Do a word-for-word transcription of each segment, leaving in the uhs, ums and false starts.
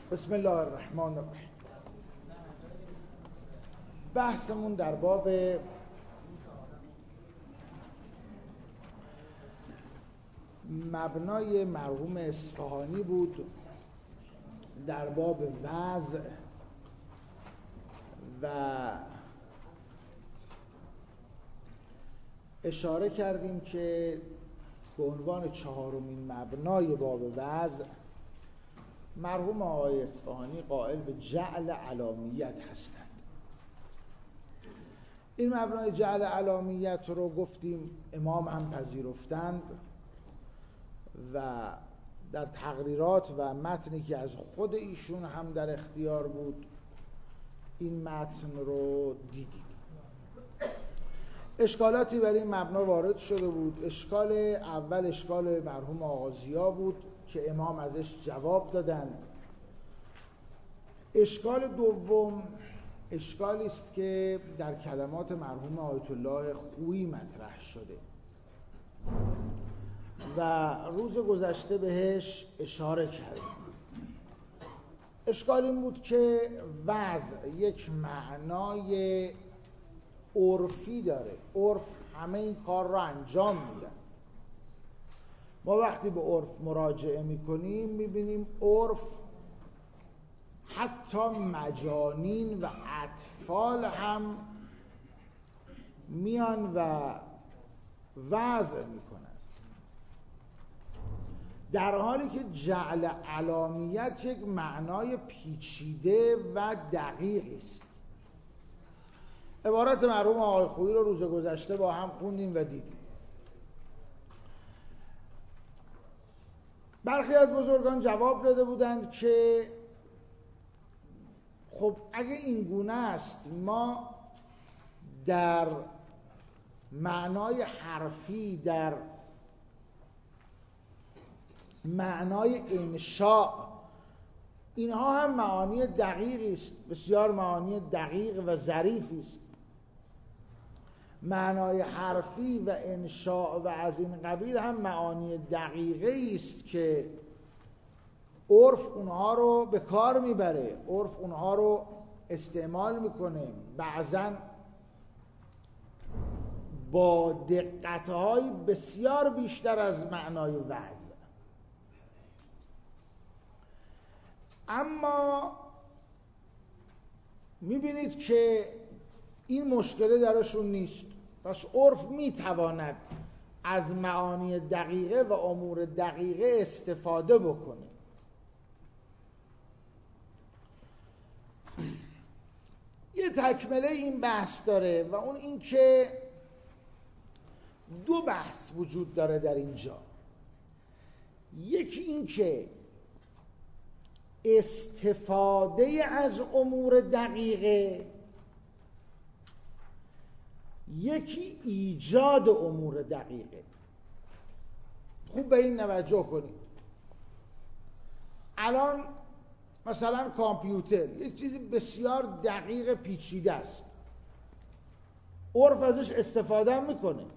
بسم الله الرحمن الرحیم. بحثمون در باب مبنای مرحوم اصفهانی بود، در باب وضع و اشاره کردیم که به عنوان چهارمین مبنای باب وضع مرحوم آقای اصفهانی قائل به جعل علامیت هستند. این مبنای جعل علامیت رو گفتیم امام هم پذیرفتند و در تقریرات و متنی که از خود ایشون هم در اختیار بود این متن رو دیدیم. اشکالاتی برای این مبنا وارد شده بود. اشکال اول اشکال مرحوم آقا ضیا بود که امام ازش جواب دادند. اشکال دوم اشکالی است که در کلمات مرحوم آیت الله خویی مطرح شده و روز گذشته بهش اشاره کردیم. اشکال این بود که وضع یک معنای عرفی داره. عرف همه این کار را انجام میدن. ما وقتی به عرف مراجعه میکنیم میبینیم عرف حتی مجانین و اطفال هم میان و وضع میکنن، در حالی که جعل علامیت یک معنای پیچیده و دقیقی است. عبارت مرحوم آقای خویی رو روز گذشته با هم خوندیم و دیدیم. برخی از بزرگان جواب داده بودند که خب اگه این گونه است ما در معنای حرفی، در معنای انشاء، اینها هم معانی دقیقی است، بسیار معانی دقیق و ظریفی است. معنای حرفی و انشاء و از این قبیل هم معانی دقیقی است که عرف اونها رو به کار میبره، عرف اونها رو استعمال میکنه، بعضاً با دقت‌های بسیار بیشتر از معنای وضع. اما میبینید که این مشکل درشون نیست. پس عرف میتواند از معانی دقیقه و امور دقیقه استفاده بکنه. یه تکمله این بحث داره و اون این که دو بحث وجود داره در اینجا. یکی این که استفاده از امور دقیقه، یکی ایجاد امور دقیقه. خوب به این توجه کنید. الان مثلا کامپیوتر یک چیزی بسیار دقیق پیچیده است، عرف ازش استفاده میکنه،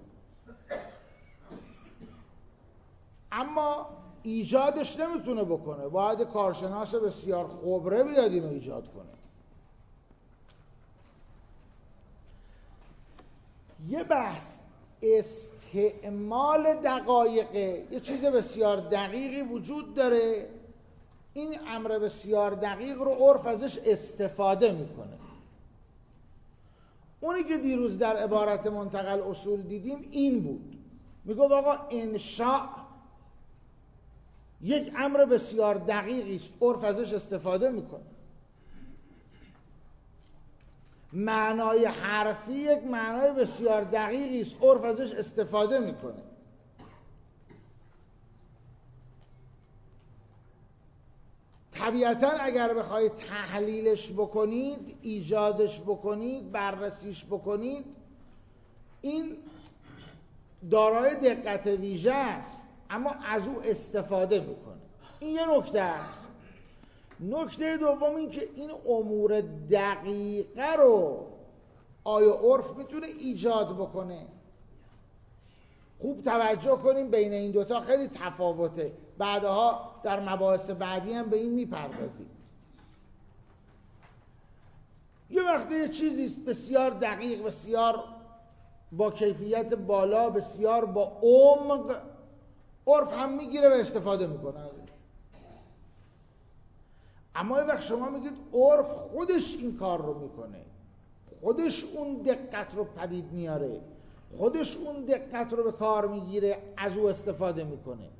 اما ایجادش نمیتونه بکنه. باید کارشناس بسیار خبره بیاد اینو ایجاد کنه. یه بحث استعمال دقایقه، یه چیز بسیار دقیقی وجود داره، این امر بسیار دقیق رو عرف ازش استفاده میکنه. اونی که دیروز در عبارت منتقل اصول دیدیم این بود. میگه آقا انشاء یک امر بسیار دقیقی است، عرف ازش استفاده میکنه. معنای حرفی یک معنای بسیار دقیقی است، عرف ازش استفاده میکنه. طبیعتاً اگر بخواید تحلیلش بکنید، ایجادش بکنید، بررسیش بکنید، این دارای دقت ویژه است، اما از او استفاده میکنه. این یه نکته است. نکته دوم این که این امور دقیقه رو آیا عرف میتونه ایجاد بکنه؟ خوب توجه کنیم، بین این دوتا خیلی تفاوته. بعدها در مباحث بعدی هم به این میپردازیم. یه وقتی یه چیزی بسیار دقیق، بسیار با کیفیت بالا، بسیار با عمق، عرف هم میگیره و استفاده میکنه. اما یه وقت شما میگید عرف خودش این کار رو میکنه، خودش اون دقت رو پدید میاره، خودش اون دقت رو به کار میگیره، از او استفاده میکنه.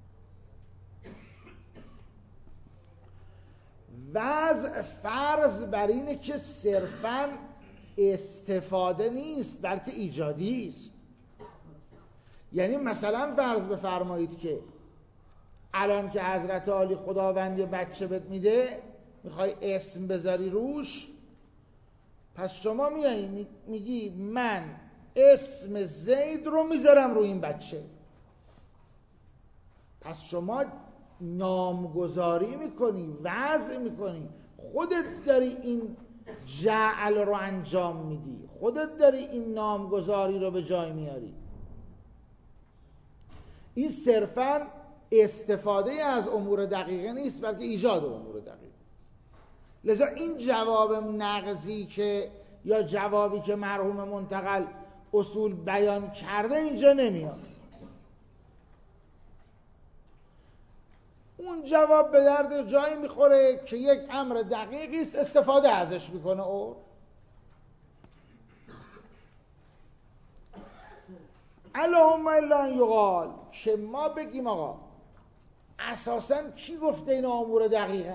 وضع فرض بر اینه که صرفاً استفاده نیست بلکه ایجادی است. یعنی مثلا فرض بفرمایید که الان که حضرت عالی خداوند یه بچه بهت میده، میخوای اسم بذاری روش، پس شما میایی میگی من اسم زید رو میذارم روی این بچه. پس شما نامگذاری میکنی، وضع میکنی، خودت داری این جعل رو انجام میدی، خودت داری این نامگذاری رو به جای میاری. این صرفاً استفاده از امور دقیقه نیست بلکه ایجاد امور دقیقه. لذا این جواب نقضی که یا جوابی که مرحوم منتقل اصول بیان کرده اینجا نمیاد. اون جواب به درد جایی میخوره که یک امر دقیقی است، استفاده ازش میکنه. او اللهم الا ان یقال، که ما بگیم آقا اساساً کی گفته این امور دقیقه؟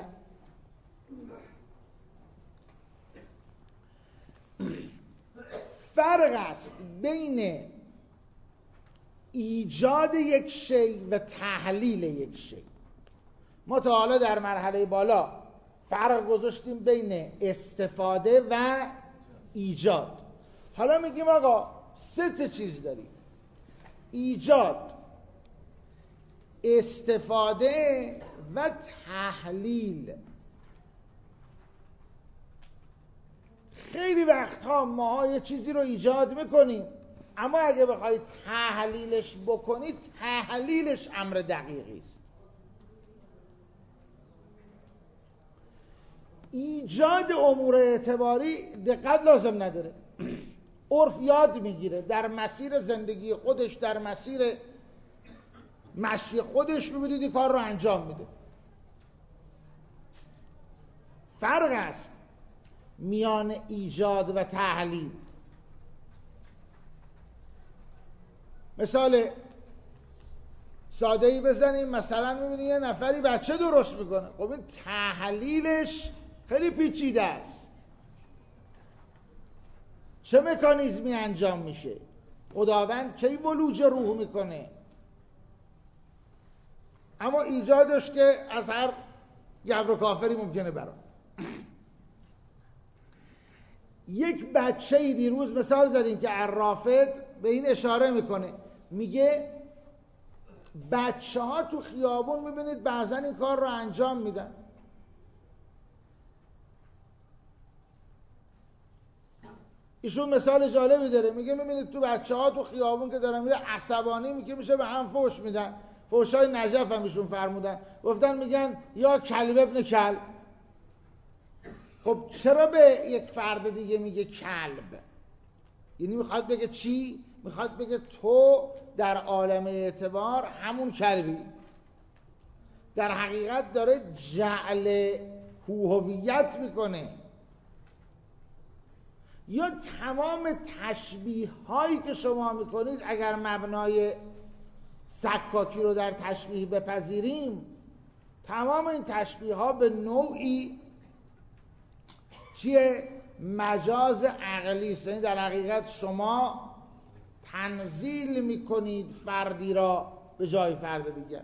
فرق است بین ایجاد یک شی و تحلیل یک شی. ما تا حالا در مرحله بالا فرق گذاشتیم بین استفاده و ایجاد. حالا میگیم آقا سه تا چیز داریم: ایجاد، استفاده و تحلیل. خیلی وقتها ما یه چیزی رو ایجاد میکنیم، اما اگه بخواید تحلیلش بکنید، تحلیلش امر دقیقی است. ایجاد امور اعتباری دقت لازم نداره، عرف یاد میگیره، در مسیر زندگی خودش، در مسیر مشی خودش میبینید این کار رو انجام میده. فرق است میان ایجاد و تحلیل. مثال ساده‌ای بزنیم، مثلا میبینید یه نفری بچه درست میکنه، خب این تحلیلش خیلی پیچیده است. چه مکانیزمی انجام میشه؟ خداوند کی ولوج روح میکنه؟ اما ایجادش که از هر گبر و کافری ممکنه برام. یک بچه‌ای دیروز مثال زدیم که الرافد به این اشاره میکنه، میگه بچه ها تو خیابون میبینید بعضا این کار رو انجام میدن. ایشون مثال جالبی داره، میگه میبینید تو بچه ها تو خیابون که دارن میره عصبانی میگه میشه به هم فوش میدن. فوشای نجف هم ایشون فرمودن، گفتن میگن یا کلب ابن کلب. خب چرا به یک فرد دیگه میگه کلب؟ یعنی میخواد بگه چی؟ میخواد بگه تو در عالم اعتبار همون کلبی. در حقیقت داره جعل هویت میکنه. یا تمام تشبیه هایی که شما میکنید، اگر مبنای سکاکی رو در تشبیه بپذیریم، تمام این تشبیه ها به نوعی چیه؟ مجاز عقلی است. یعنی در حقیقت شما تنزیل میکنید فردی را به جای فرد دیگر.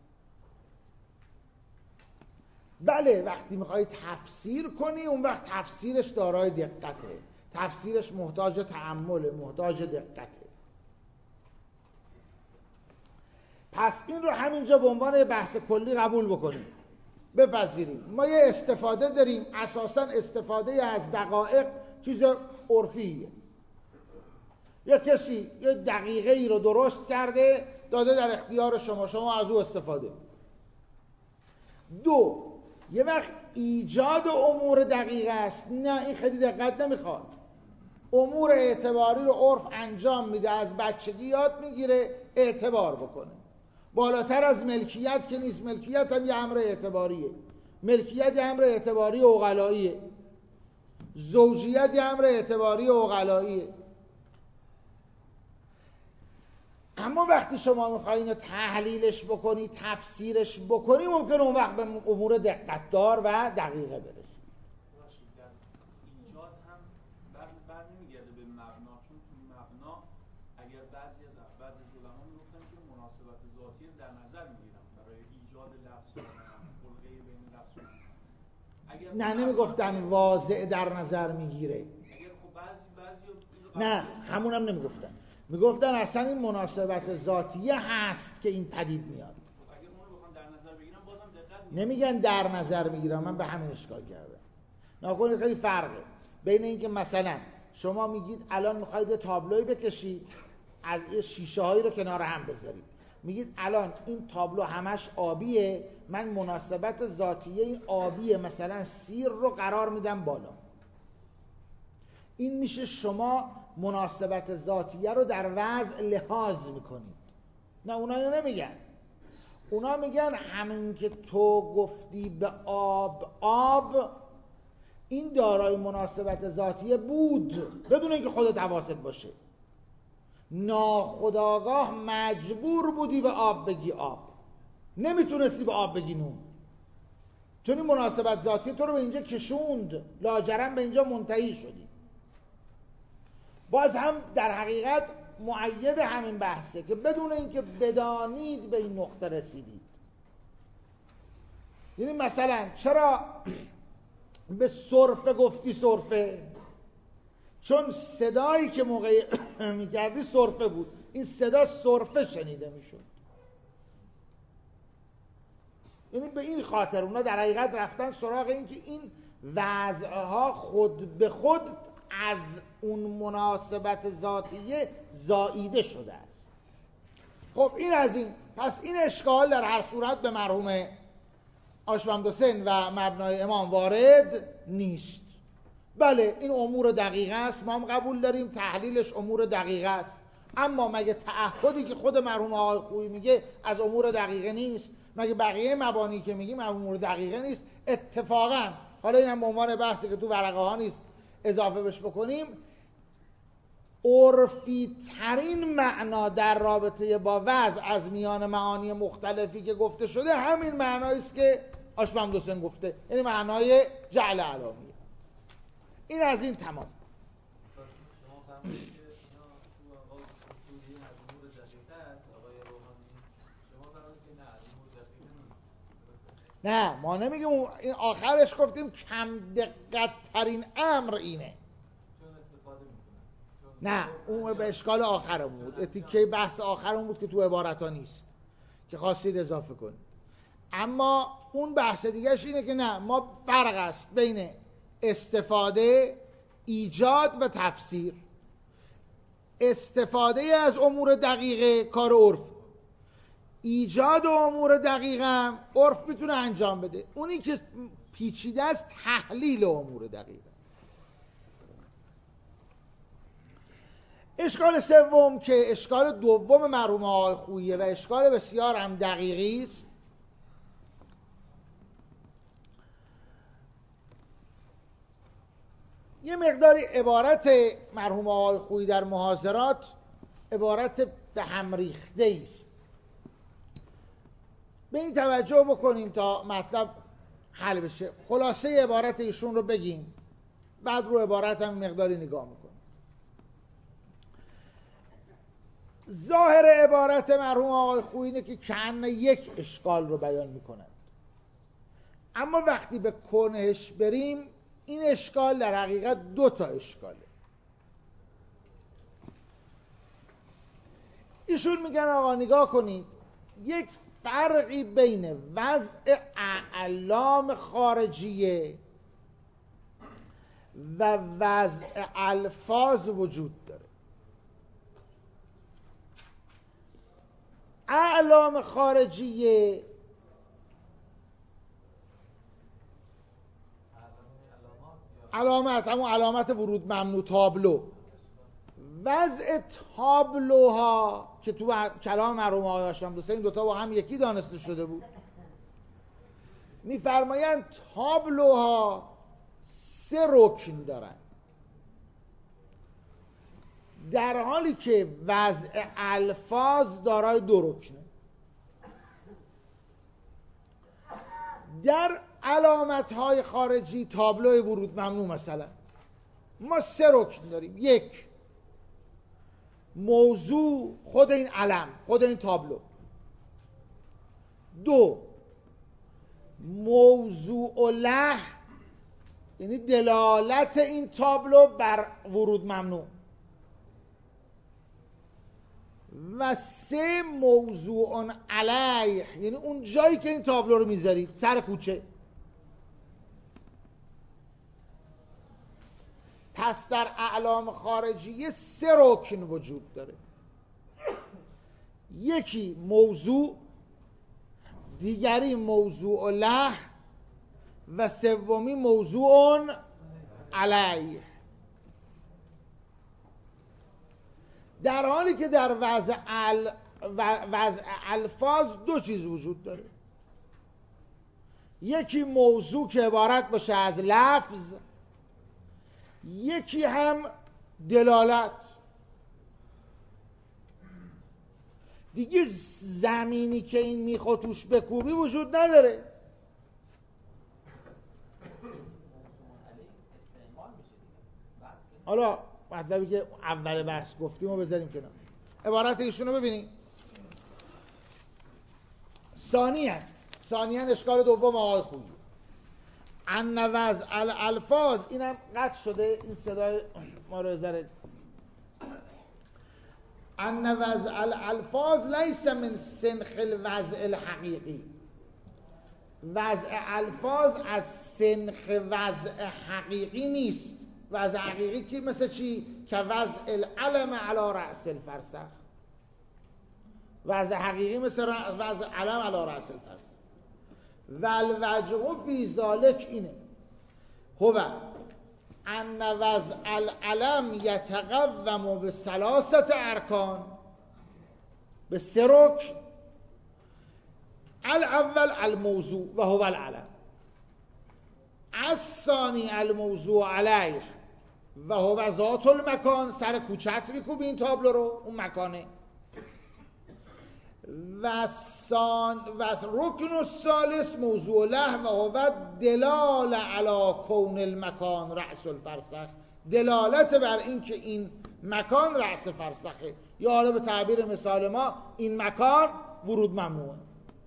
بله وقتی میخوای تفسیر کنی، اون وقت تفسیرش دارای دقته، تفسیرش محتاج تأمل، محتاج دقته. پس این رو همینجا به عنوان بحث کلی قبول بکنیم، بپذیریم. ما یه استفاده داریم، اساساً استفاده از دقایق چیز عرفیه. یه کسی یه دقیقه ای رو درست کرده داده در اختیار شما، شما از او استفاده. دو، یه وقت ایجاد امور دقیقه است، نه این خیلی دقت نمیخواد. امور اعتباری رو عرف انجام میده، از بچگی یاد میگیره اعتبار بکنه. بالاتر از ملکیت که نیست، ملکیت هم یه امر اعتباریه، ملکیت یه امر اعتباری عقلاییه، زوجیت یه امر اعتباری عقلاییه. اما وقتی شما میخواین اینو تحلیلش بکنی، تفسیرش بکنی، ممکنه اون وقت به امور دقتدار و دقیقه برسید. ایجاد هم بر بر نمیگرده به مبنا، چون تو مبنا اگر بعضی از بعضی از علما میگفتن که مناسبت ذاتی رو در نظر میگیرن برای ایجاد لفظ خلقه بین لفظ. اگر نه نمیگفتن واضع در نظر میگیره. اگر خب بعضی بعضی نه همونم نمیگفتن، میگفتن اصلا این مناسبت ذاتیه هست که این پدید میاد. اگر اون رو بخوام در نظر بگیرم بازم دقت نمیگن در نظر میگیرم، من به همین اشکال کردم. ناکنید خیلی فرقه بین اینکه مثلا شما میگید الان میخواید تابلوی بکشید، از این شیشه هایی رو کنار هم بذارید، میگید الان این تابلو همش آبیه، من مناسبت ذاتیه این آبیه مثلا سیر رو قرار میدم بالا. این میشه شما مناسبت ذاتیه رو در وضع لحاظ میکنید. نه اونا اینو نمیگن، اونا میگن همین که تو گفتی به آب آب، این دارای مناسبت ذاتیه بود بدون اینکه خودت حواست باشه، ناخودآگاه مجبور بودی به آب بگی آب، نمیتونستی به آب بگی نون، چون این مناسبت ذاتیه تو رو به اینجا کشوند، لاجرم به اینجا منتهی شدی. باز هم در حقیقت مؤید همین بحثه که بدون اینکه بدانید به این نقطه رسیدید. یعنی مثلا چرا به سرفه گفتی سرفه؟ چون صدایی که موقع میکردی سرفه بود، این صدا سرفه شنیده میشد. یعنی به این خاطر اونا در حقیقت رفتن سراغ این که این وضعها خود به خود از اون مناسبت ذاتیه زائیده شده است. خب این از این. پس این اشکال در هر صورت به مرحوم آشومدوسن و مبنای امام وارد نیست. بله این امور دقیقه است، ما هم قبول داریم تحلیلش امور دقیقه است، اما مگه تعهدی که خود مرحوم آقای خویی میگه از امور دقیقه نیست؟ مگه بقیه مبانی که میگیم امور دقیقه نیست؟ اتفاقا حالا این هم به عنوان بحثی که تو ورقه ها نیست اضافه بش بکنیم، عرفی ترین معنا در رابطه با وضع از میان معانی مختلفی که گفته شده همین معنایی است که آشومدوسن گفته، یعنی معنای جعل علامیه. این از این تمام. نه ما نمیگیم، این آخرش گفتیم کم دقت ترین امر اینه. نه اون به اشکال آخرم بود، تیکه بحث آخرم بود که تو عبارت ها نیست که خواستید اضافه کنید. اما اون بحث دیگرش اینه که نه، ما فرق است بین استفاده، ایجاد و تفسیر. استفاده از امور دقیقه کار عرف، ایجاد امور دقیقه هم عرف میتونه انجام بده. اونی که پیچیده است تحلیل امور دقیقه. اشکال سوم که اشکال دوم مرحوم آقای خوییه و اشکال بسیار هم دقیقی است، یه مقداری عبارت مرحوم آقای خویی در محاضرات عبارت به هم ریخته است. به این توجه بکنیم تا مطلب حل بشه. خلاصه عبارت ایشون رو بگیم، بعد رو عبارت هم مقداری نگاه میکنیم. ظاهر عبارت مرحوم آقای خویی اینه که کأن یک اشکال رو بیان میکنند، اما وقتی به کنهش بریم این اشکال در حقیقت دو تا اشکاله. ایشون میگن آقا نگاه کنید، یک فرقی بین وضع اعلام خارجیه و وضع الفاظ وجود داره. اعلام خارجیه علامت، همون علامت ورود ممنوع، تابلو. وضع تابلوها که تو کلام مرحوم آقای هاشم دوست، این دوتا با هم یکی دانسته شده بود، میفرمایند تابلوها سه رکن دارن، در حالی که وضع الفاظ دارای دو رکنه. در علامت‌های خارجی تابلو ورود ممنوع مثلا ما سه رکن داریم. یک، موضوع خود این علم، خود این تابلو. دو، موضوع له، یعنی دلالت این تابلو بر ورود ممنوع. و سه، موضوع علیه، یعنی اون جایی که این تابلو رو میذارید، سر کوچه. پس در اعلام خارجی سه رکن وجود داره. یکی موضوع، دیگری موضوع له و سومی موضوع علیه. در حالی که در وضع, ال... وضع الفاظ دو چیز وجود داره. یکی موضوع که عبارت باشه از لفظ، یکی هم دلالت. دیگه زمینی که این میخواد توش بکوبی وجود نداره. حالا مطلبی که اول بحث گفتیم رو بذاریم کنار، عبارت ایشون رو ببینیم. ثانیاً ثانیاً اشکال دوم آقای خویی، ان وضع الالفاظ، اینم قطع شده این صدای ما رو ذره. ان وضع الالفاظ لیس من سنخ الوضع الحقیقی، وضع الفاظ از سنخ وضع حقیقی نیست. وضع حقیقی که مثل چی؟ که وضع العلم علی رأس الفرسخ. وضع حقیقی مثل وضع علم علی رأس الفرسخ. و الوجه فی ذالک اینه هو ان وضع العلم یتقوم به ثلاثه ارکان، به سه رکن. الاول الموضوع و هو العلم، الثانی الموضوع علیه و هو ذات المکان، سر کوچت میکوبی این تابلو رو، اون مکانه. و سان و رکن الثالث موضوع له و هو دلال علی کون المکان رأس الفرسخ، دلالت بر این که این مکان رأس فرسخه، یا حالا به تعبیر مثال ما این مکان ورود ممنوعه.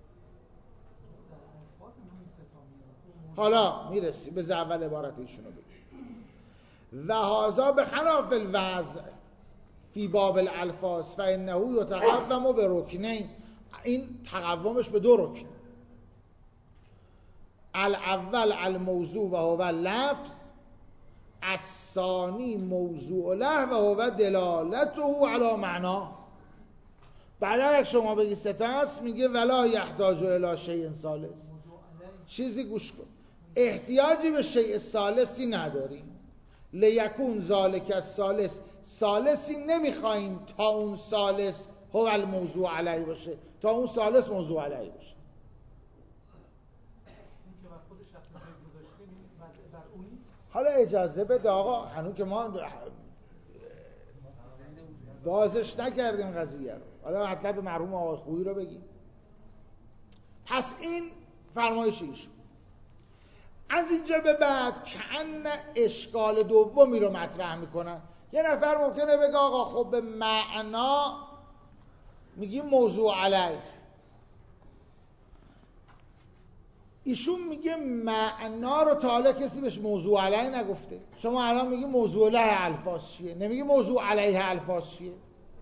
حالا میرسی به اول عبارت ایشونو بگیم. و هذا به خلاف الوضع فی باب الالفاظ فانه یتقوم به رکنین، این تقومش به دو رکن. الاول الموضوع و هو اللفظ، الثانی موضوع له و هو دلالته علی معنا. بعد اگه شما بگی ستاست میگه ولا یحتاج الی شیء ثالث، چیزی گوش کن، احتیاجی به شیء ثالثی نداریم. لیکون ذالک الثالث، ثالثی نمیخوایم تا اون ثالث هو الموضوع علیه باشه، تا اون ثالث موضوع علیه باشه. حالا اجازه بده آقا، هنوز که ما بازش نکردیم قضیه رو، حالا مطلب مرحوم آقای خویی رو بگیم. پس این فرمایش ایشون. از اینجا به بعد کأن اشکال دومی رو مطرح میکنن. یه نفر ممکنه بگه آقا خب به معنا میگیم موضوع علیه، ایشون میگه معنا رو تا حالا کسی بهش موضوع علیه نگفته. شما الان میگی موضوع له الفاظ چیه، نمیگی موضوع علیه الفاظ چیه.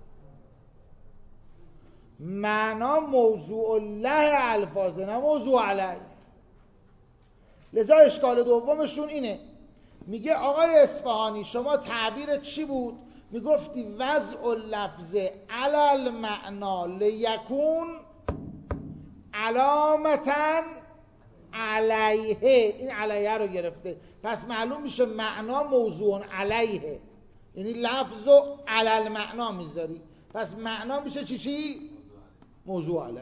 معنا موضوع له الفاظه، نه موضوع علیه. لذا اشکال دومشون اینه، میگه آقای اصفهانی شما تعبیر چی بود؟ میگفتی وضع اللفظ علی المعنا لیکون علامتن علیه، این علیه رو گرفته، پس معلوم میشه معنا موضوع علیه، یعنی لفظ و علل معنا میذاری، پس معنا میشه چی چی؟ موضوع علیه.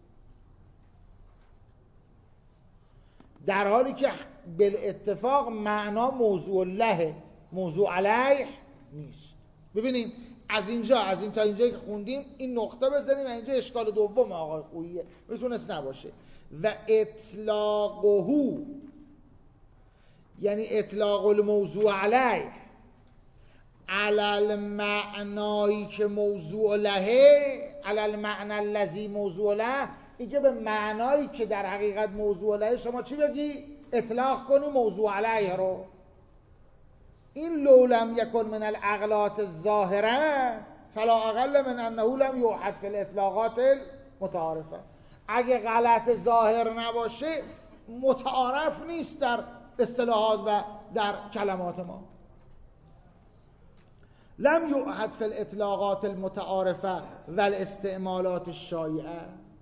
در حالی که بالاتفاق معنا موضوع له، موضوع علیه نیست. ببینیم از اینجا از این تا اینجا که خوندیم این نقطه بزنیم و اینجا اشکال دوم آقای خوییه میتونست نباشه. و اطلاقه یعنی اطلاق الموضوع علیه علل معنایی که موضوع لهه، علل معنی الذی موضوع له، اینجا به معنایی که در حقیقت موضوع لهه شما چی بگی؟ اطلاق کنی موضوع علیه رو. این لو لم یکن من الاغلاط الظاهره فلا اقل من انه لم یوحد فی الاطلاقات المتعارفه. اگه غلط ظاهر نباشه متعارف نیست در اصطلاحات و در کلمات ما. لم یوحد فی الاطلاقات المتعارفه و الاستعمالات الشایعه،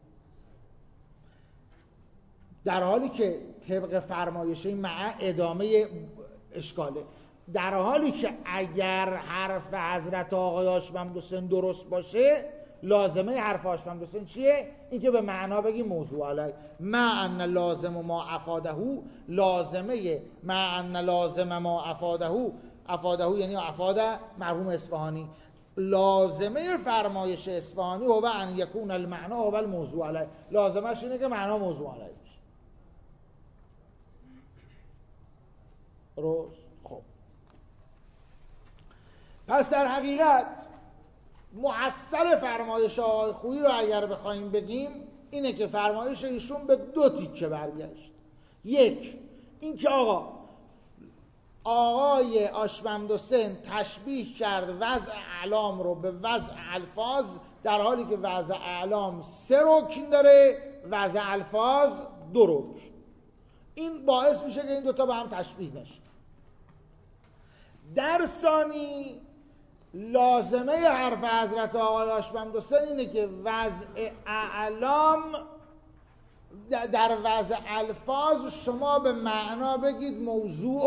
در حالی که طبق فرمایشه مع ادامه اشکاله، در حالی که اگر حرف حضرت آقای هاشم حسین درست باشه لازمه حرف هاشم حسین چیه؟ این که به معنا بگی موضوع علیه. مع ان لازم ما افاده، لازمه مع ان لازم ما افاده، افاده یعنی افاده مرحوم اصفهانی، لازمه فرمایش اصفهانی هو ان یکون المعنا هو الموضوع علیه، لازمش اینه که معنا موضوع علیه باشه. درست؟ خب پس در حقیقت محصل فرمایش آقای خویی رو اگر بخوایم بگیم اینه که فرمایش ایشون به دو تیکه برگشت. یک، این که آقا آقای آشممدوسن تشبیه کرد وضع اعلام رو به وضع الفاظ، در حالی که وضع اعلام سه رکن داره، وضع الفاظ دو رکن. این باعث میشه که این دوتا با هم تشبیه نشه. در ثانی لازمه حرف حضرت آقای آشممدوسن اینه که وضع اعلام در وضع الفاظ شما به معنا بگید موضوع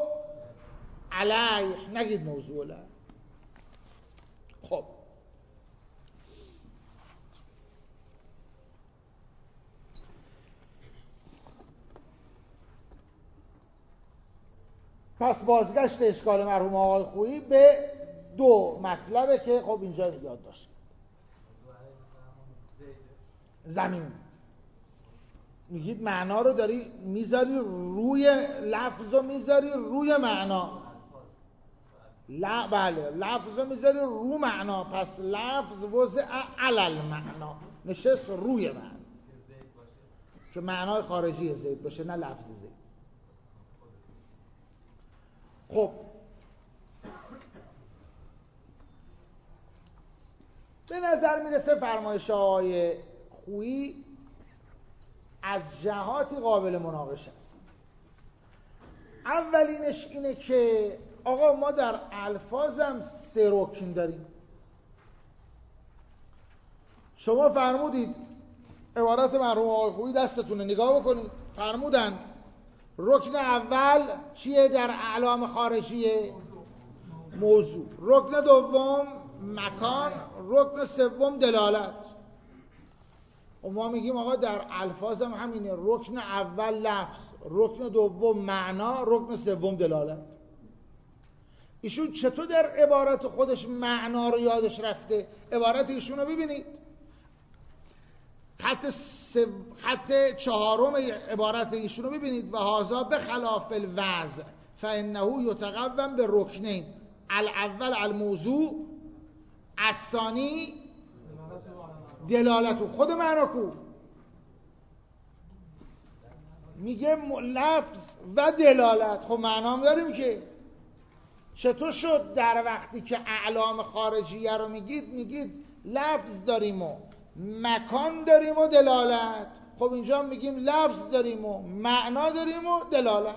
علیه، نگید موضوع له. خب پس بازگشت اشکال مرحوم آقای خویی به دو مطلبه که خب اینجا یاد داشت. زمین میگید معنا رو داری میذاری روی لفظ رو میذاری روی معنا، لا بله لفظ رو میذاری رو معنا، پس لفظ وضع علل معنا، نشست روی معنا که معنای خارجی زید باشه نه لفظ زید. خب به نظر میرسه فرمایش آقای خویی از جهاتی قابل مناقشه است. اولینش اینه که آقا ما در الفاظم سه رکن داریم. شما فرمودید عبارت مرحوم آقای خویی دستتونه نگاه بکنید، فرمودن رکن اول چیه در اعلام خارجیه؟ موضوع. رکن دوم مکان، رکن سوم دلالت. و ما میگیم آقا در الفاظ هم همینه، رکن اول لفظ، رکن دوم معنا، رکن سوم دلالت. ایشون چطور در عبارت خودش معنا رو یادش رفته؟ عبارت ایشون رو ببینید، خط, سو... خط چهارم عبارت ایشون رو ببینید، و هذا بخلاف الوضع فانه یتقوم به رکنین، الاول الموضوع، الثانی دلالت. خود معنا کو میگه لفظ و دلالت، خب معنا هم داریم که. چطور شد در وقتی که اعلام خارجیه رو میگید میگید لفظ داریم و مکان داریم و دلالت، خب اینجا میگیم لفظ داریم و معنا داریم و دلالت.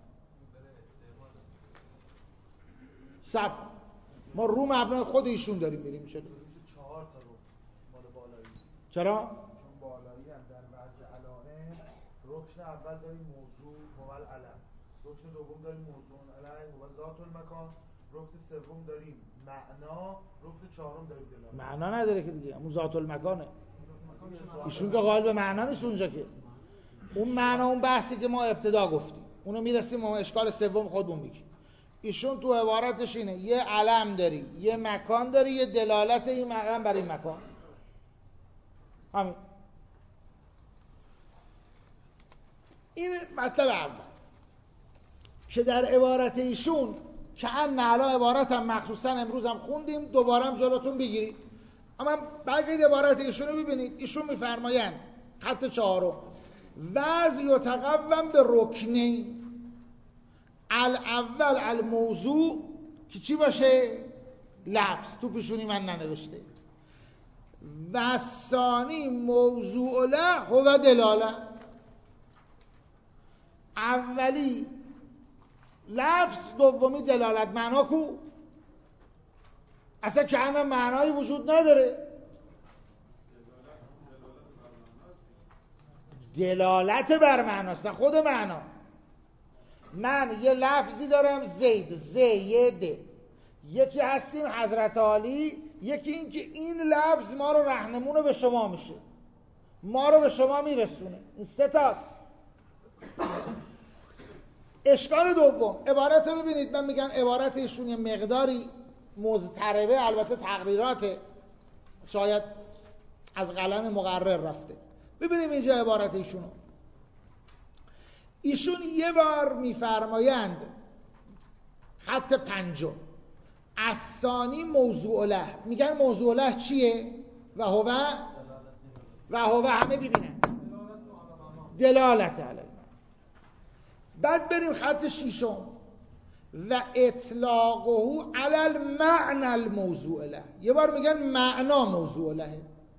سب ما رو مبنای خود ایشون داریم میریم چطور؟ چهار تا رو مال بالایی. چرا؟ چون بالایی هم در وضع علائم رکن اول داریم موضوع هو العلم، رکن دوم داریم موضوع علیه هو ذات المکان، رکن سوم داریم معنا، رکن چهارم داریم دلالت. معنا نداره که دیگه، همون ذات المکانه. ایشون که قائل به معنا نیست اونجا که. اون معنا اون بحثی که ما ابتدا گفتیم اونو میرسیم ما اشکال سوم خودمون میگیم. ایشون تو عبارتش اینه یه علم داری، یه مکان داری، یه دلالت این علم بر این مکان. همین. این مطلب اول که در عبارت ایشون که ان علا عبارت هم مخصوصا امروز هم خوندیم، دوباره هم جلوتون بگیرید. اما بقیه عبارت ایشون رو ببینید. ایشون میفرمایند خط چهارم وضع یتقوم به رکنین، الاول الموضوع که چی باشه؟ لفظ. تو پیشونی من ننوشته. و ثانی موضوع له هو دلاله. اولی لفظ، دومی دلالت. معنا کو؟ اصلا که انا معنایی وجود نداره. دلالت بر معناست، خود معنا. من یه لفظی دارم زید، ز ی د، یکی هستیم حضرت عالی، یکی این که این لفظ ما رو رهنمون به شما میشه، ما رو به شما میرسونه. این سه تاست. اشکال دوم عبارت رو ببینید. من میگم عبارت ایشون یه مقداری مضطربه، البته تقریراته، شاید از قلم مقرر رفته. ببینیم اینجا عبارت ایشونو. ایشون یه بار میفرمایند خط پنجم الثانی موضوع له، میگن موضوع له چیه؟ و هو و هو همه ببینن دلالت علی. بعد بریم خط ششم و اطلاقه علی المعنى الموضوع له. یه بار میگن معنا موضوع له.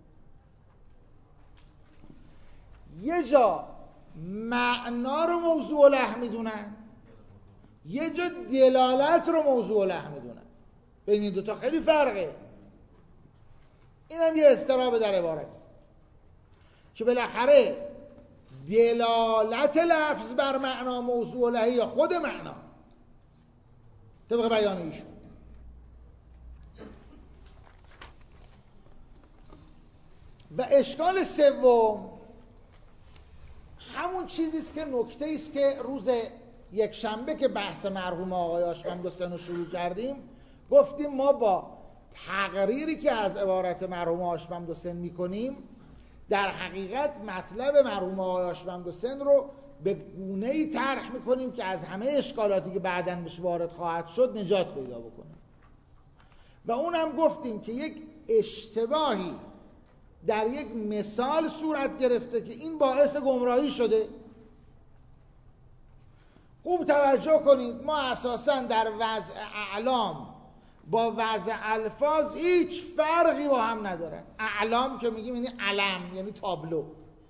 یه جا معنا رو موضوع له میدونن، یه جا دلالت رو موضوع له میدونن. بین این دوتا خیلی فرقه. این هم یه اضطراب در عبارت که بالاخره دلالت لفظ بر معنا موضوع له یا خود معنا طبق بیان ایشون. و اشکال سوم همون چیزیست که نکته ایست که روز یک شنبه که بحث مرحوم آقای آشوند حسین رو شروع کردیم گفتیم ما با تقریری که از عبارت مرحوم آشوند حسین میکنیم در حقیقت مطلب مرحوم آقای آشوند حسین رو به گونه‌ای طرح میکنیم که از همه اشکالاتی که بعداً بهش وارد خواهد شد نجات پیدا بکنه. و اون هم گفتیم که یک اشتباهی در یک مثال صورت گرفته که این باعث گمراهی شده. خوب توجه کنید، ما اساساً در وضع اعلام با وضع الفاظ هیچ فرقی با هم ندارن. اعلام که میگیم یعنی علم، یعنی تابلو.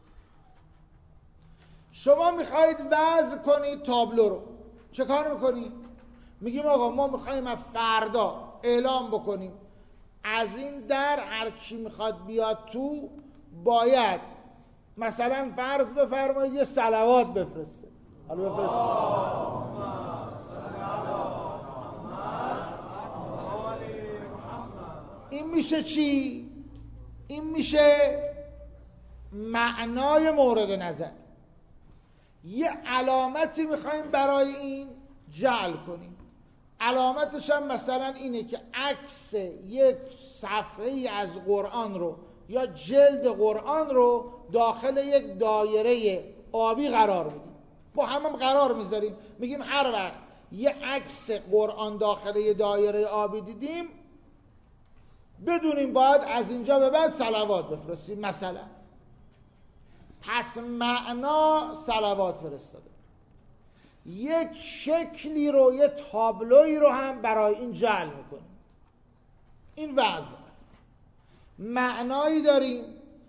شما میخواید وضع کنید تابلو رو، چه کار میکنید؟ میگیم آقا ما میخوایم از فردا اعلام بکنیم از این در هر کی میخواد بیاد تو باید مثلا فرض بفرمایید یه صلوات بفرسته. حالا بفرسته این میشه چی؟ این میشه معنای مورد نظر. یه علامتی میخوایم برای این جعل کنیم. علامتش هم مثلا اینه که عکس یک صفحه از قرآن رو یا جلد قرآن رو داخل یک دایره آبی قرار میدیم. با هم هم قرار میذاریم، میگیم هر وقت یه عکس قرآن داخل یه دایره آبی دیدیم بدونیم باید از اینجا به بعد صلوات بفرستیم مثلا. پس معنا صلوات فرستاده. یک شکلی رو، یه تابلوی رو هم برای این جعل میکنیم. این وضع معنایی داریم،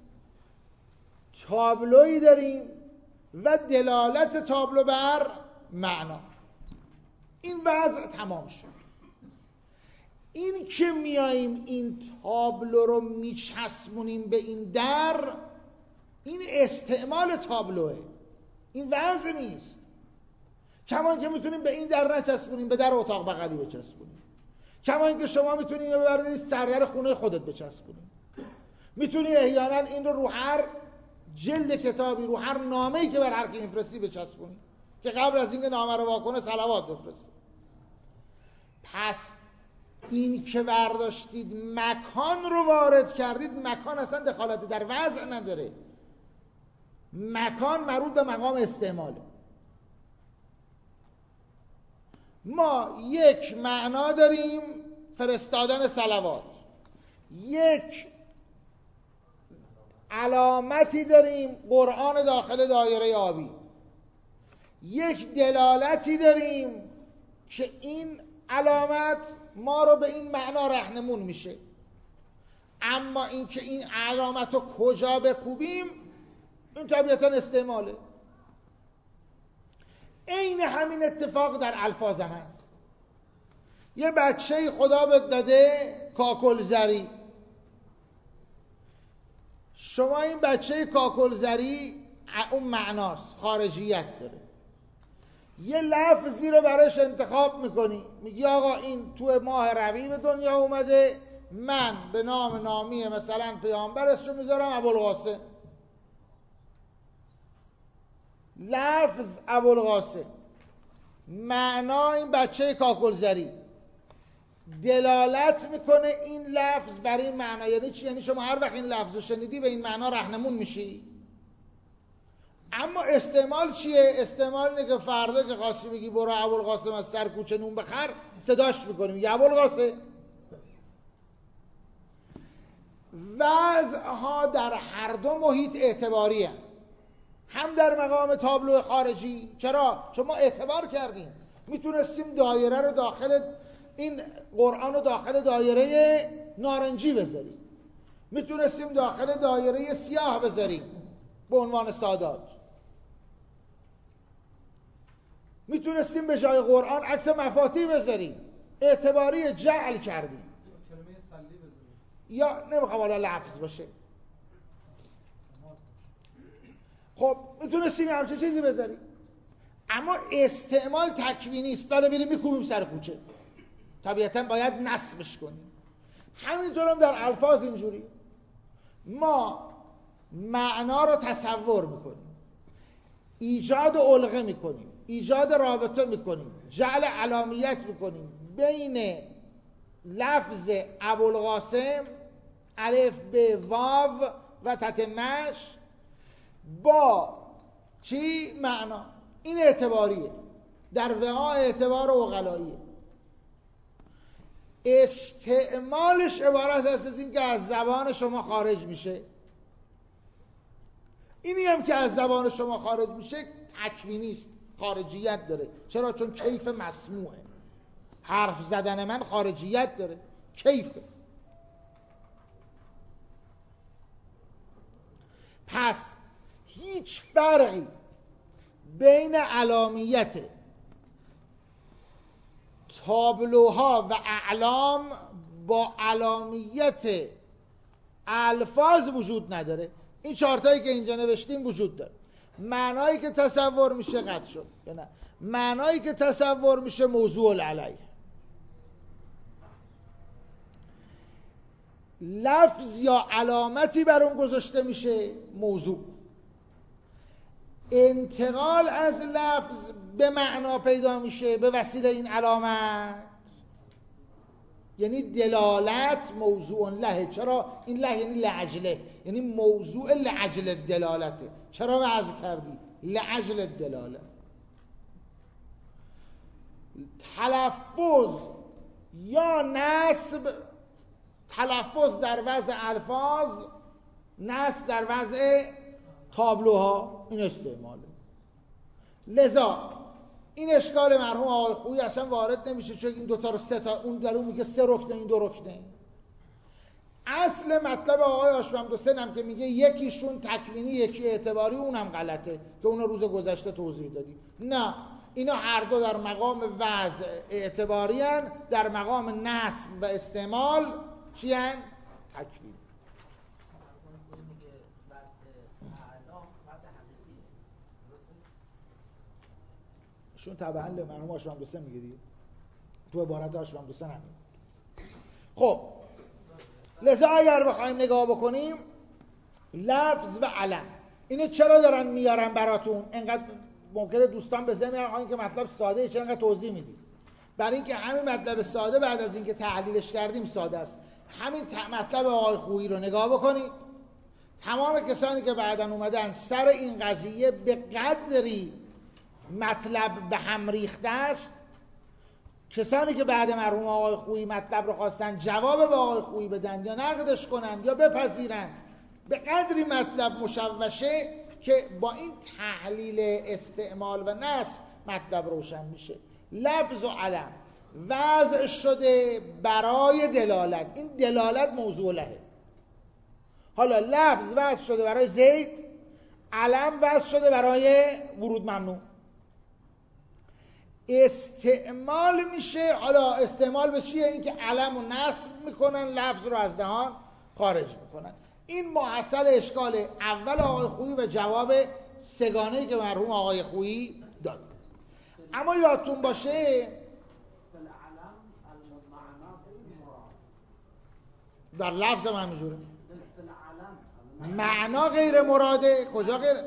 تابلویی داریم و دلالت تابلو بر معنا. این وضع تمام شد. این که میاییم این تابلو رو میچسبونیم به این در، این استعمال تابلوه. این وضع نیست. کما که میتونیم به این در نچسبونیم، به در اتاق بغلی بچسبونیم. کما اینکه شما میتونی اینو ببرید سردر خونه خودت بچسبونی. میتونی احیانا این رو رو هر جلد کتابی، رو هر نامه‌ای که بر هر کی میفرستی بچسبونی که قبل از اینکه نامه رو واکنه صلوات بفرستی. پس این که برداشتید مکان رو وارد کردید، مکان اصلا دخالت در وضع نداره. مکان مربوط به مقام استعماله. ما یک معنا داریم، فرستادن صلوات، یک علامتی داریم، قرآن داخل دایره آبی، یک دلالتی داریم که این علامت ما رو به این معنا رهنمون میشه. اما اینکه این علامت رو کجا بکوبیم این طبیعتا استعماله. عین همین اتفاق در الفاظ هم هست. یه بچه خدا بهت داده کاکل زری، شما این بچه کاکل زری اون معناست، خارجیت داره. یه لفظی رو براش انتخاب میکنی، میگی آقا این تو ماه ربیع به دنیا اومده، من به نام نامی مثلا پیامبرش رو میذارم ابوالقاسم. لفظ ابوالقاسم، معنا این بچه کاکلزری، دلالت میکنه این لفظ بر این معنا. یعنی چی؟ یعنی شما هر وقت این لفظ رو شنیدی به این معنا رهنمون میشی. اما استعمال چیه؟ استعمال اینه که فردا که خواستی بگی برو ابوالقاسم از سر کوچه نون بخر، صداش میکنیم یا ابوالقاسم. وضعها در هر دو محیط اعتباری هست. هم در مقام تابلو خارجی. چرا؟ چون ما اعتبار کردیم، میتونستیم دایره رو داخل این قرآن رو داخل دایره نارنجی بذاریم، میتونستیم داخل دایره سیاه بذاریم به عنوان سادات، میتونستیم به جای قرآن عکس مفاتیح بذاریم. اعتباری جعل کردیم. یا نمیخوام حالا لفظ باشه، خب میتونستیم همچه چیزی بذاریم. اما استعمال تکوینی است. داره میریم میکوبیم سر کوچه، طبیعتا باید نصبش کنیم. همینطور هم در الفاظ اینجوری. ما معنا رو تصور میکنیم، ایجاد علقه میکنیم، ایجاد رابطه میکنیم، جعل علامیت میکنیم بین لفظ ابوالقاسم الف ب واو و تتمش با چی؟ معنا. این اعتباریه، در وعا اعتبار عقلاییه. استعمالش عبارت است از این که از زبان شما خارج میشه. اینی هم که از زبان شما خارج میشه تکوینی است، خارجیت داره. چرا؟ چون کیف مسموعه. حرف زدن من خارجیت داره، کیفه. پس هیچ فرقی بین علامیت تابلوها و اعلام با علامیت الفاظ وجود نداره. این چارتایی که اینجا نوشتیم وجود داره. معنایی که تصور میشه قطع شد یا نه؟ معنایی که تصور میشه موضوع علیه. لفظ یا علامتی بر اون گذاشته میشه موضوع. انتقال از لفظ به معنا پیدا میشه به وسیله این علامت. یعنی دلالت موضوع له. چرا؟ این له یعنی لعجله، یعنی موضوع لعجل دلالته. چرا وضع کردی؟ لعجل دلاله. تلفظ یا نصب، تلفظ در وضع الفاظ، نصب در وضع تابلوها، این استعماله. لذا این اشکال مرحوم آقای خویی اصلا وارد نمیشه، چون این دوتا رو سه تا، اون در اون میگه سه رکنه، این دو رکنه. اصل مطلب آقای آشوم حسین هم که میگه یکیشون تکوینی یکی اعتباری، اونم غلطه که اون روز گذشته توضیح دادی. نه، اینا هر دو در مقام وضع اعتباری هن، در مقام نصب و استعمال چی هن؟ تکوین. چون طبعا مرحوم هاشم دوستان میگه دیگه، تو عبارت هاشم دوستان همین. خب لذا اگر بخوایم نگاه بکنیم لفظ و علم اینو چرا دارن میارن براتون؟ انقدر ممکنه دوستان به ذهن بیارن که مطلب ساده، چرا انقدر توضیح میدی؟ برای اینکه همین مطلب ساده بعد از اینکه تحلیلش کردیم ساده است. همین مطلب آقای خویی رو نگاه بکنید، تمام کسانی که بعداً اومدن سر این قضیه به قدری مطلب به هم ریخته است، کسانی که بعد مرحوم آقای خویی مطلب رو خواستن جواب به آقای خویی بدن یا نقدش کنند یا بپذیرند، به قدری مطلب مشوشه که با این تحلیل استعمال و نصب مطلب روشن میشه. لفظ و علم وضع شده برای دلالت، این دلالت موضوع لهه. حالا لفظ وضع شده برای زید، علم وضع شده برای ورود ممنوع. استعمال میشه، حالا استعمال به چیه؟ این که علم رو نصب میکنن، لفظ رو از دهان خارج میکنن. این محصل اشکال اول آقای خویی و جواب سگانه‌ای که مرحوم آقای خویی داد. اما یادتون باشه در لفظ هم همینجوره، معنا غیر مراده. کجا غیر؟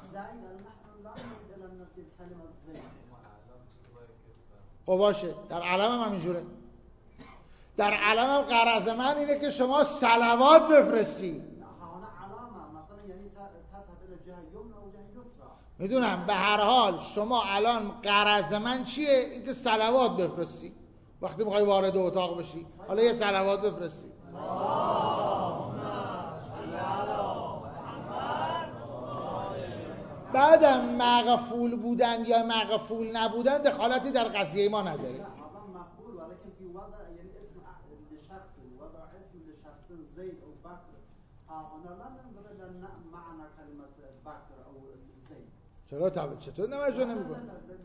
خب باشه، در علم هم همینجوره. در علم هم غرض من اینه که شما صلوات بفرستی. میدونم به هر حال شما الان غرض من چیه؟ اینکه صلوات بفرستی وقتی میخوای وارد اتاق بشی. حالا یه صلوات بفرستی. بعدم مغفول بودن یا مغفول نبودن دخالتی در قضیه ما نداره. چرا طبعا چطور نمجه نمیگه؟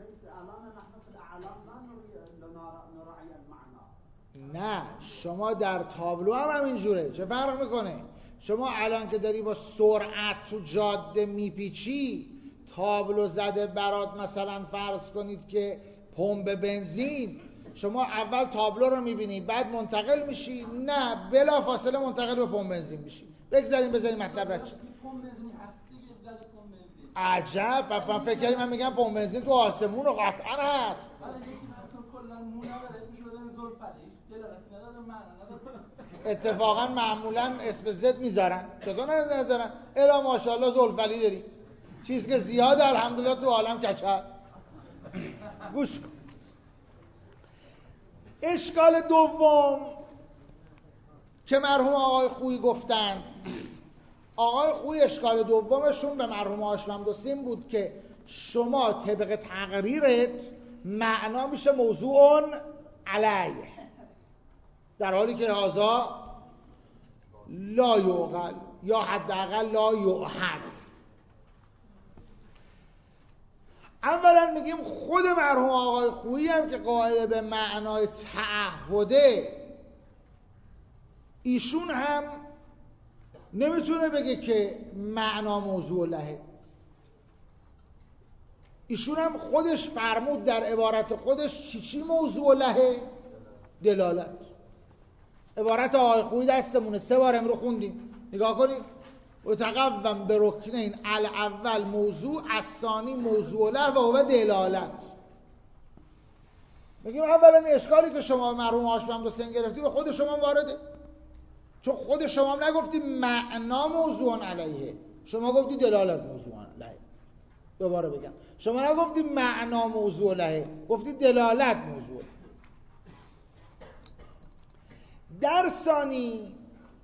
نه شما در تابلو هم همینجوره. چه فرق میکنه؟ شما الان که داری با سرعت تو جاده میپیچی، تابلو زده برات مثلا فرض کنید که پمپ بنزین، شما اول تابلو رو میبینی بعد منتقل میشی؟ نه، بلا فاصله منتقل به پمپ بنزین میشی. بگذاریم بذاریم مطلب رد شد. عجب، من فکر کردم من میگم پمپ بنزین تو آسمون و قطعا هست. اتفاقا معمولا اسم زد میذارن، چطور نذارن؟ الا ماشاءالله زلفلی داری، چیز که زیاد الحمدلله تو عالم کچل. گوش کن. اشکال دوم که مرحوم آقای خویی گفتن، آقای خویی اشکال دومشون به مرحوم هاشم‌دوستی این بود که شما طبق تقریرت معنا میشه موضوع علیه، در حالی که هذا لا یعقل یا حداقل لا یعهد. اولا میگیم خود مرحوم آقای خویی هم که قائل به معنای تعهده، ایشون هم نمیتونه بگه که معنا موضوع لهه. ایشون هم خودش فرمود در عبارت خودش چی چی موضوع لهه؟ دلالت. عبارت آقای خویی دستمونه، سه بار امرو خوندیم، نگاه کنید. و تقوم به رکنین الاول موضوع، الثانی موضوع له و هو دلالت. میگیم اولا اشکالی که شما مرحوم هاشم‌دوستی گرفتی به خود شما وارده، چون خود شما هم نگفتی معنا موضوع علیه، شما گفتی دلالت موضوع علیه. دوباره بگم، شما نگفتی معنا موضوع علیه، گفتی دلالت موضوع. در ثانی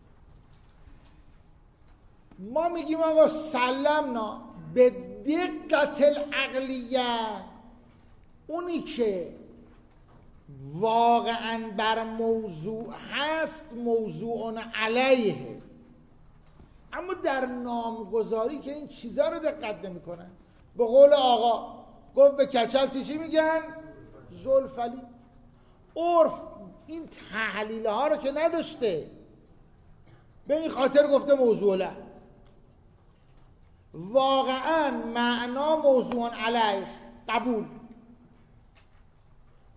ما میگیم آقا سلمنا به دقت العقلیه، اونی که واقعا بر موضوع هست موضوع علیه، اما در نامگذاری که این چیزا رو دقت نمی کنن. به قول آقا گفت به کچل چی میگن؟ زلفلی. عرف این تحلیل ها رو که نداشته، به این خاطر گفته موضوع له. واقعا معنا موضوع علیه قبول،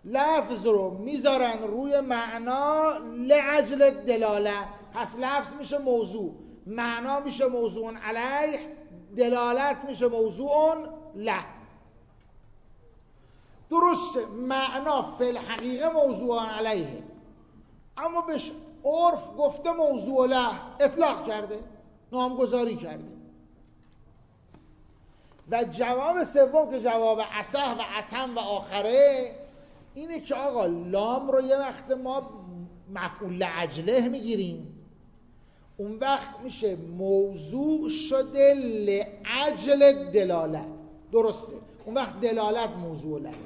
لفظ رو میذارن روی معنا لعجل دلاله. پس لفظ میشه موضوع، معنا میشه موضوع علیه، دلالت میشه موضوع له. درسته معنا فی الحقیقه موضوع علیه، اما بهش عرف گفته موضوع له، اطلاق کرده، نامگذاری کرده. و جواب سوم که جواب اصح و اتم و آخره اینه که آقا لام رو یه وقت ما مفعول لعجله میگیریم، اون وقت میشه موضوع شده لعجل دلالت. درسته، اون وقت دلالت موضوع له.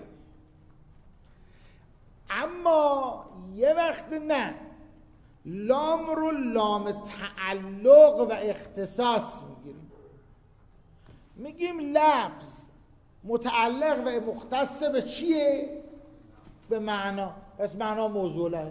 اما یه وقت نه، لام رو لام تعلق و اختصاص میگیریم، میگیم لفظ متعلق و مختص به چیه؟ به معنا، پس معنا موضوع له.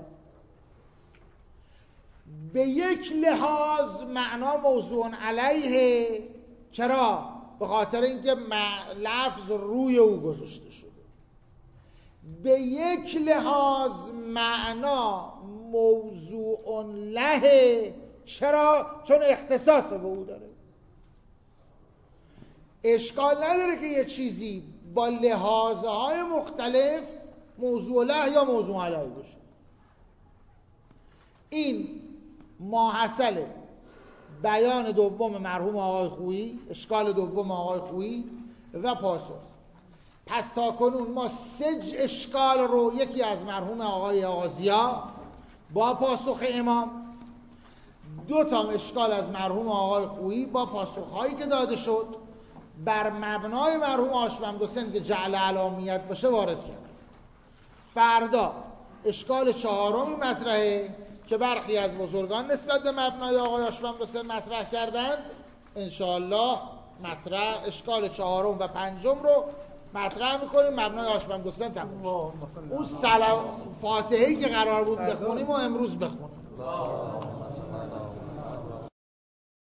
به یک لحاظ معنا موضوع علیه. چرا؟ به خاطر اینکه لفظ روی او گذاشته شده. به یک لحاظ معنا موضوع له. چرا؟ چون اختصاص به او داره. اشکال نداره که یه چیزی با لحاظهای مختلف موضوع له یا موضوع علیه باشه. این ماحصل بیان دوم مرحوم آقای خویی، اشکال دوم آقای خویی و پاسخ. پس تا کنون ما سه اشکال رو، یکی از مرحوم آقای آغازیا با پاسخ امام، دو تا اشکال از مرحوم آقای خویی با پاسخهایی که داده شد بر مبنای مرحوم هاشم حسین که جعل علامیت باشه وارد کرد. فردا اشکال چهارمی مطرحه که برخی از بزرگان نسبت به مبنای آقای هاشم حسین مطرح کردند. انشاءالله مطرح اشکال چهارم و پنجم رو مطرح میکنیم، مبنای هاشم حسین تموم. اون سلام فاتحه‌ای که قرار بود بخونیم و امروز بخونیم.